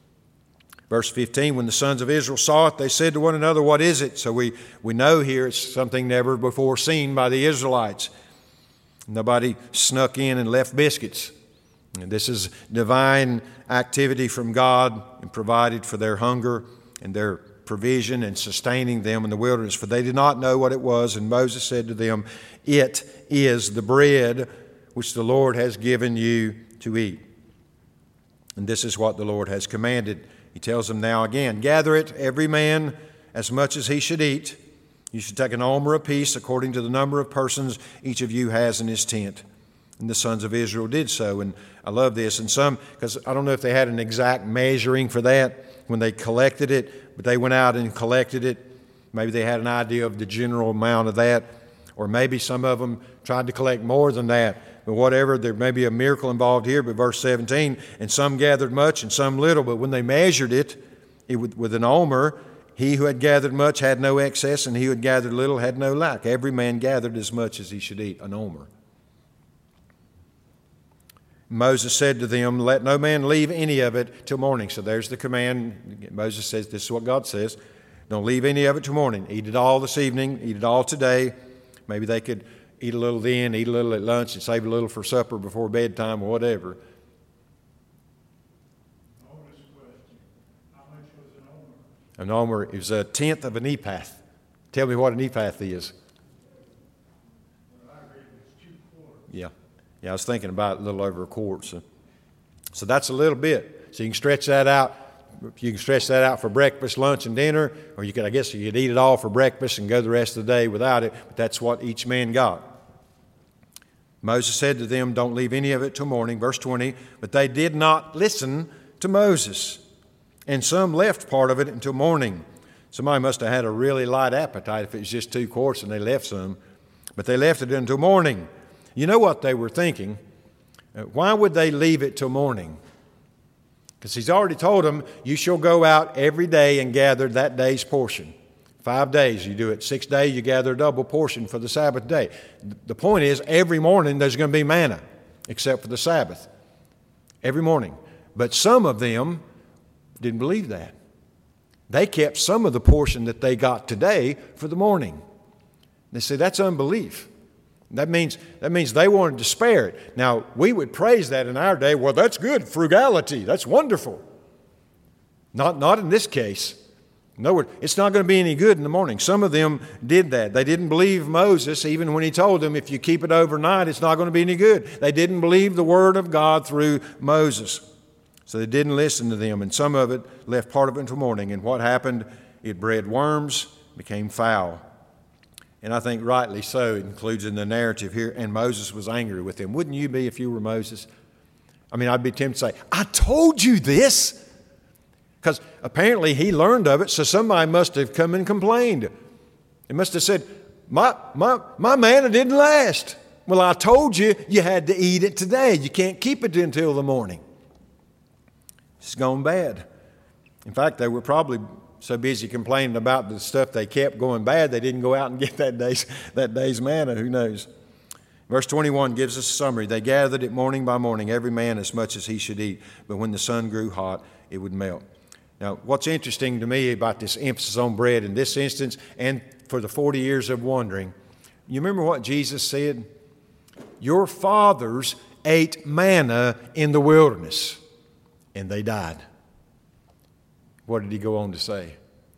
Verse fifteen, when the sons of Israel saw it, they said to one another, what is it? So we, we know here it's something never before seen by the Israelites. Nobody snuck in and left biscuits. And this is divine activity from God and provided for their hunger and their provision and sustaining them in the wilderness. For they did not know what it was. And Moses said to them, it is the bread which the Lord has given you to eat. And this is what the Lord has commanded. He tells them now again, gather it, every man, as much as he should eat. You should take an omer apiece according to the number of persons each of you has in his tent. And the sons of Israel did so. And I love this. And some, because I don't know if they had an exact measuring for that when they collected it, but they went out and collected it. Maybe they had an idea of the general amount of that. Or maybe some of them tried to collect more than that. But whatever, there may be a miracle involved here. But verse seventeen, and some gathered much and some little. But when they measured it, it with, with an omer, he who had gathered much had no excess, and he who had gathered little had no lack. Every man gathered as much as he should eat, an omer. Moses said to them, let no man leave any of it till morning. So there's the command. Moses says, this is what God says. Don't leave any of it till morning. Eat it all this evening. Eat it all today. Maybe they could eat a little then, eat a little at lunch, and save a little for supper before bedtime or whatever. An omer is a tenth of an ephah. Tell me what an ephah is. Yeah. Yeah, I was thinking about a little over a quart. So, so that's a little bit. So you can stretch that out. You can stretch that out for breakfast, lunch, and dinner, or you could, I guess, you could eat it all for breakfast and go the rest of the day without it. But that's what each man got. Moses said to them, don't leave any of it till morning. Verse twenty, but they did not listen to Moses. And some left part of it until morning. Somebody must have had a really light appetite if it was just two quarts and they left some. But they left it until morning. You know what they were thinking? Uh, why would they leave it till morning? Because he's already told them, you shall go out every day and gather that day's portion. Five days you do it. Six days you gather a double portion for the Sabbath day. The point is, every morning there's going to be manna, except for the Sabbath. Every morning. But some of them didn't believe that. They kept some of the portion that they got today for the morning. They said, that's unbelief. That means, that means they wanted to spare it. Now, we would praise that in our day. Well, that's good. Frugality. That's wonderful. Not, not in this case. In other words, it's not going to be any good in the morning. Some of them did that. They didn't believe Moses even when he told them, if you keep it overnight, it's not going to be any good. They didn't believe the word of God through Moses. So they didn't listen to them, and some of it left part of it until morning. And what happened? It bred worms, became foul. And I think rightly so. It includes in the narrative here, and Moses was angry with them. Wouldn't you be if you were Moses? I mean, I'd be tempted to say, I told you this. Because apparently he learned of it, so somebody must have come and complained. They must have said, my, my, my manna didn't last. Well, I told you you had to eat it today. You can't keep it until the morning. It's gone bad. In fact, they were probably so busy complaining about the stuff they kept going bad, they didn't go out and get that day's, that day's manna. Who knows? Verse twenty-one gives us a summary. They gathered it morning by morning, every man as much as he should eat. But when the sun grew hot, it would melt. Now, what's interesting to me about this emphasis on bread in this instance and for the forty years of wandering, you remember what Jesus said? Your fathers ate manna in the wilderness. And they died. What did he go on to say?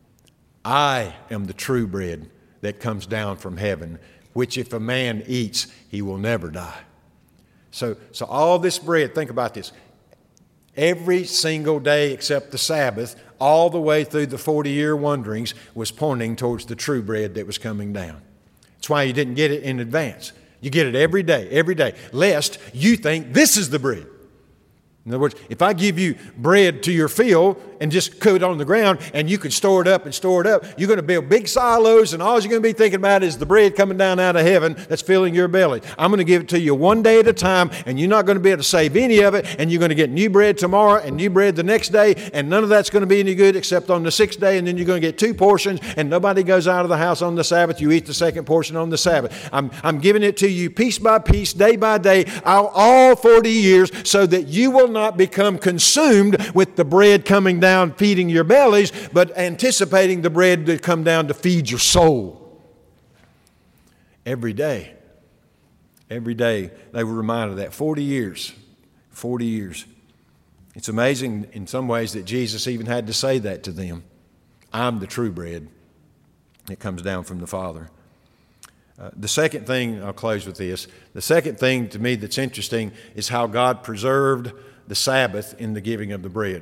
I am the true bread that comes down from heaven, which if a man eats, he will never die. So, so all this bread, think about this. Every single day except the Sabbath, all the way through the forty-year wanderings, was pointing towards the true bread that was coming down. That's why you didn't get it in advance. You get it every day, every day, lest you think this is the bread. In other words, if I give you bread to your field and just cook it on the ground and you can store it up and store it up, you're going to build big silos and all you're going to be thinking about is the bread coming down out of heaven that's filling your belly. I'm going to give it to you one day at a time, and you're not going to be able to save any of it, and you're going to get new bread tomorrow and new bread the next day, and none of that's going to be any good except on the sixth day, and then you're going to get two portions, and nobody goes out of the house on the Sabbath. You eat the second portion on the Sabbath. I'm, I'm giving it to you piece by piece, day by day, all forty years, so that you will not become consumed with the bread coming down feeding your bellies, but anticipating the bread to come down to feed your soul. Every day. Every day they were reminded of that. forty years. forty years. It's amazing in some ways that Jesus even had to say that to them. I'm the true bread that comes down from the Father. Uh, the second thing, I'll close with this. The second thing to me that's interesting is how God preserved the Sabbath in the giving of the bread.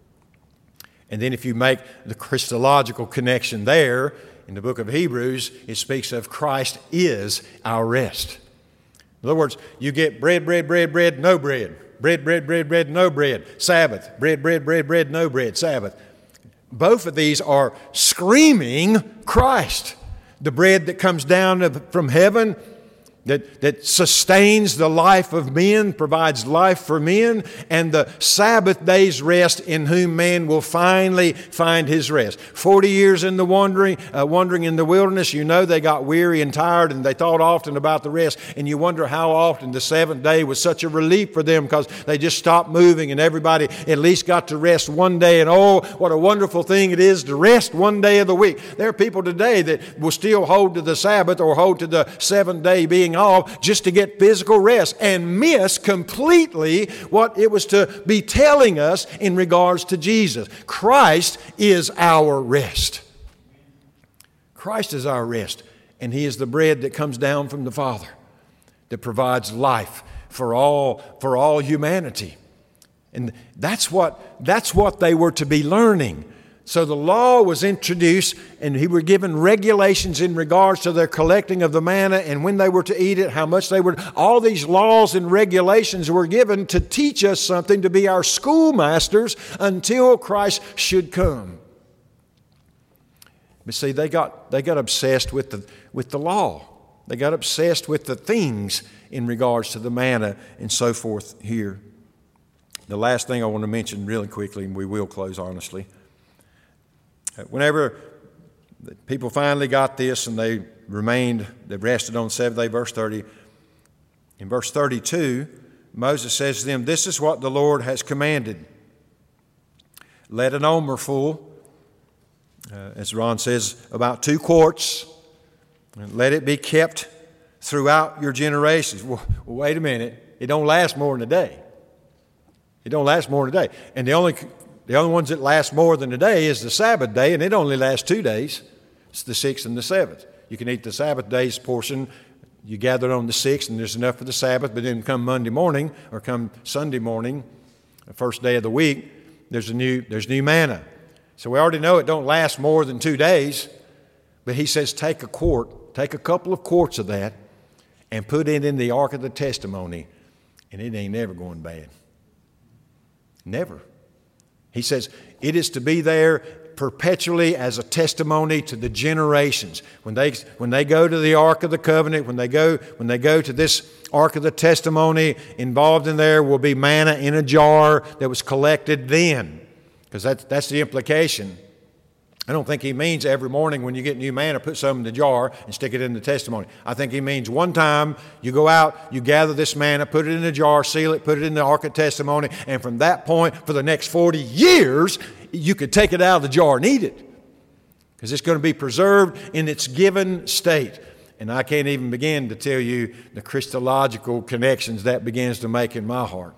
And then if you make the Christological connection there, in the book of Hebrews, it speaks of Christ is our rest. In other words, you get bread, bread, bread, bread, no bread. Bread, bread, bread, bread, no bread. Sabbath. Bread, bread, bread, bread, no bread. Sabbath. Both of these are screaming Christ. The bread that comes down from heaven, that, that sustains the life of men, provides life for men, and the Sabbath day's rest in whom man will finally find his rest. Forty years in the wandering, uh, wandering in the wilderness, you know they got weary and tired, and they thought often about the rest, and you wonder how often the seventh day was such a relief for them because they just stopped moving, and everybody at least got to rest one day, and oh, what a wonderful thing it is to rest one day of the week. There are people today that will still hold to the Sabbath or hold to the seventh day being off just to get physical rest and miss completely what it was to be telling us in regards to Jesus. Christ is our rest. Christ is our rest, and He is the bread that comes down from the Father that provides life for all, for all humanity. And that's what, that's what they were to be learning. So the law was introduced, and he were given regulations in regards to their collecting of the manna and when they were to eat it, how much they were. All these laws and regulations were given to teach us something, to be our schoolmasters until Christ should come. But see, they got they got obsessed with the with the law. They got obsessed with the things in regards to the manna and so forth here. The last thing I want to mention really quickly, and we will close honestly. Whenever people finally got this and they remained, they rested on the seventh day, verse thirty. In verse thirty-two, Moses says to them, "This is what the Lord has commanded. Let an omer full," uh, as Ron says, about two quarts, "and let it be kept throughout your generations." Well, wait a minute. It don't last more than a day. It don't last more than a day. And the only... The only ones that last more than a day is the Sabbath day, and it only lasts two days. It's the sixth and the seventh. You can eat the Sabbath day's portion. You gather it on the sixth, and there's enough for the Sabbath. But then come Monday morning or come Sunday morning, the first day of the week, there's a new there's new manna. So we already know it don't last more than two days. But he says take a quart, take a couple of quarts of that, and put it in the ark of the testimony, and it ain't never going bad. Never. He says it is to be there perpetually as a testimony to the generations. When they when they go to the Ark of the Covenant, when they go when they go to this Ark of the Testimony, involved in there will be manna in a jar that was collected then, because that's that's the implication. I don't think he means every morning when you get new manna, put some in the jar and stick it in the testimony. I think he means one time you go out, you gather this manna, put it in a jar, seal it, put it in the Ark of Testimony, and from that point, for the next forty years, you could take it out of the jar and eat it, because it's going to be preserved in its given state. And I can't even begin to tell you the Christological connections that begins to make in my heart.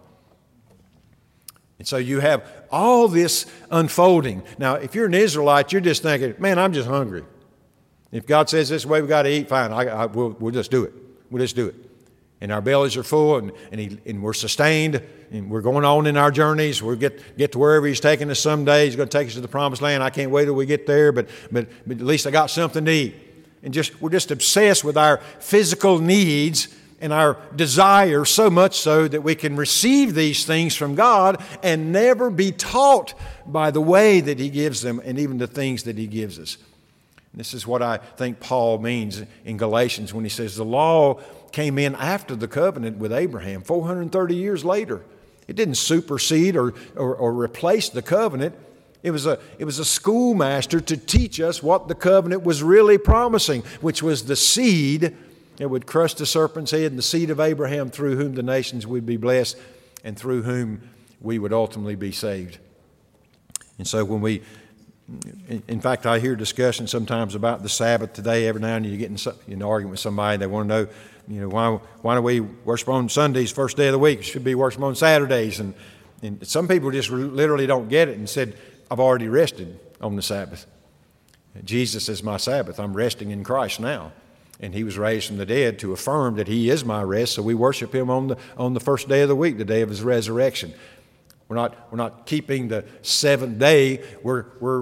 And so you have all this unfolding. Now, if you're an Israelite, you're just thinking, man, I'm just hungry. If God says this way, we've got to eat, fine, I, I, we'll, we'll just do it. We'll just do it. And our bellies are full, and, and, he, and we're sustained, and we're going on in our journeys. We'll get, get to wherever He's taking us someday. He's going to take us to the promised land. I can't wait till we get there, but, but, but at least I got something to eat. And just we're just obsessed with our physical needs and our desire, so much so that we can receive these things from God and never be taught by the way that He gives them and even the things that He gives us. This is what I think Paul means in Galatians when he says the law came in after the covenant with Abraham, four hundred thirty years later. It didn't supersede or, or, or replace the covenant. It was a, it was a schoolmaster to teach us what the covenant was really promising, which was the seed that would crush the serpent's head, and the seed of Abraham through whom the nations would be blessed and through whom we would ultimately be saved. And so when we, in fact, I hear discussion sometimes about the Sabbath today. Every now and then you get in, in an argument with somebody. They want to know, you know, why why do we worship on Sundays, first day of the week? It should be worship on Saturdays. And, and some people just literally don't get it and said, I've already rested on the Sabbath. Jesus is my Sabbath. I'm resting in Christ now. And He was raised from the dead to affirm that He is my rest, so we worship Him on the on the first day of the week, the day of His resurrection. We're not we're not keeping the seventh day. We're we're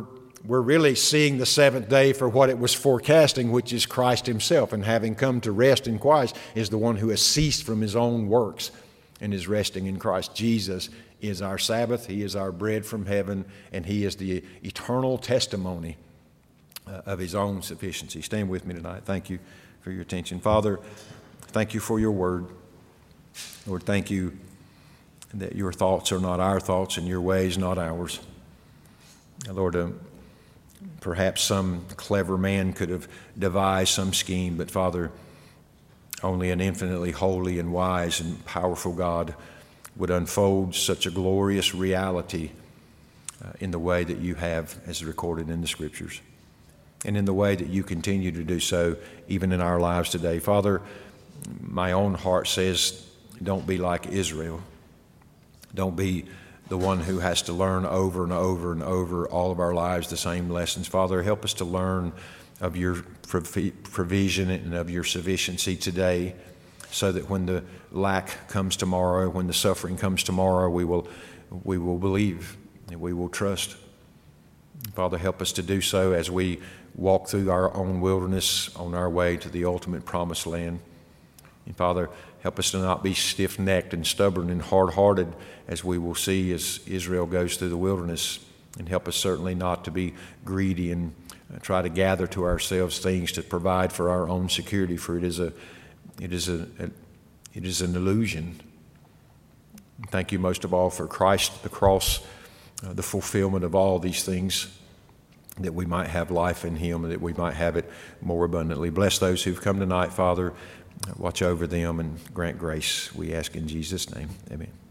we're really seeing the seventh day for what it was forecasting, which is Christ himself. And having come to rest in Christ is the one who has ceased from his own works and is resting in Christ. Jesus is our Sabbath. He is our bread from heaven, and he is the eternal testimony uh, of his own sufficiency. Stand with me tonight. Thank you for your attention. Father, thank you for your word. Lord, thank you that your thoughts are not our thoughts and your ways not ours. Lord, uh, perhaps some clever man could have devised some scheme, but Father, only an infinitely holy and wise and powerful God would unfold such a glorious reality uh, in the way that you have as recorded in the Scriptures, and in the way that you continue to do so even in our lives today. Father, my own heart says, don't be like Israel. Don't be the one who has to learn over and over and over all of our lives the same lessons. Father, help us to learn of your provision and of your sufficiency today, so that when the lack comes tomorrow, when the suffering comes tomorrow, we will, we will believe and we will trust. Father, help us to do so as we walk through our own wilderness on our way to the ultimate promised land. And Father, help us to not be stiff-necked and stubborn and hard-hearted as we will see as Israel goes through the wilderness. And help us certainly not to be greedy and uh, try to gather to ourselves things to provide for our own security, for it is a, it is a, a it is an illusion. Thank you most of all for Christ, the cross, uh, the fulfillment of all these things, that we might have life in him and that we might have it more abundantly. Bless those who've come tonight, Father. Watch over them and grant grace, we ask in Jesus' name. Amen.